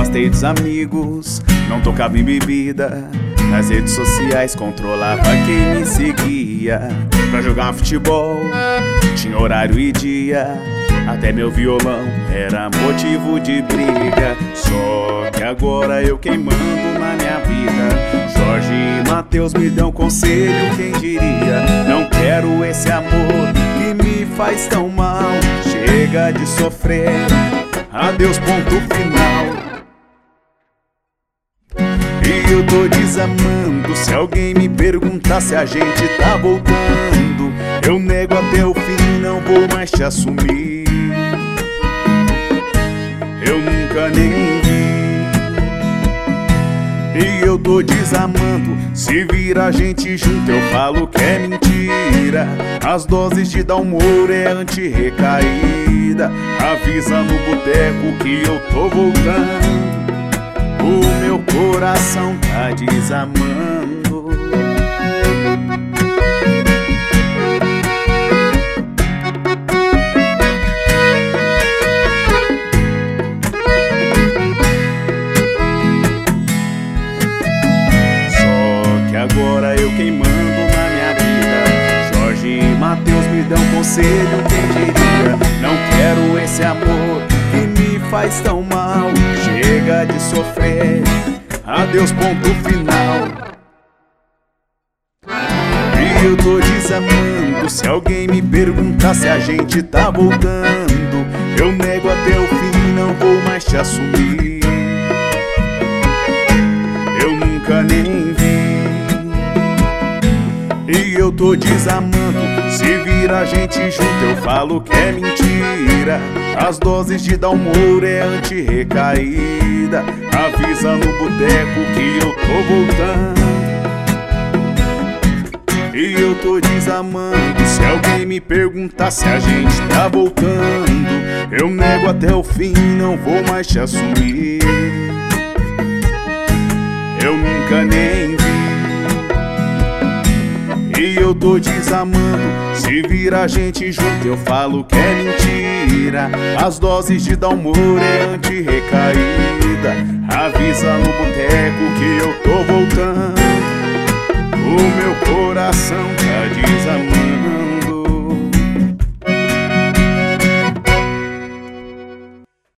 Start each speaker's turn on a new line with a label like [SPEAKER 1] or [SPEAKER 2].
[SPEAKER 1] afastei dos amigos, não tocava em bebida. Nas redes sociais controlava quem me seguia. Pra jogar futebol tinha horário e dia, até meu violão era motivo de briga. Só que agora eu quem mando na minha vida. Jorge e Matheus me dão conselho, quem diria? Não quero esse amor que me faz tão mal. Chega de sofrer, adeus, ponto final. E eu tô desamando. Se alguém me perguntar se a gente tá voltando, eu nego até o fim, não vou mais te assumir. Eu nunca nem vi. E eu tô desamando. Se vir a gente junto, eu falo que é mentira. As doses de dar humor é anti-recaída. Avisa no boteco que eu tô voltando. O meu coração tá desamando. Só que agora eu quem mando na minha vida. Jorge e Matheus me dão conselho, quem diria? Não quero esse amor que me faz tão mal. Chega de sofrer, adeus, ponto final. E eu tô desamando. Se alguém me perguntar se a gente tá voltando, eu nego até o fim, não vou mais te assumir. Eu nunca nem vi. E eu tô desamando. Se vir a gente junto, eu falo que é mentira. As doses de dar humor é anti-recaída. Avisa no boteco que eu tô voltando. E eu tô desamando. Se alguém me perguntar se a gente tá voltando, eu nego até o fim, não vou mais te assumir. Eu nunca nem vi. E eu tô desamando. Se vir a gente junto, eu falo que é mentira. As doses de dar humor é anti-recaída. Avisa no boteco que eu tô voltando.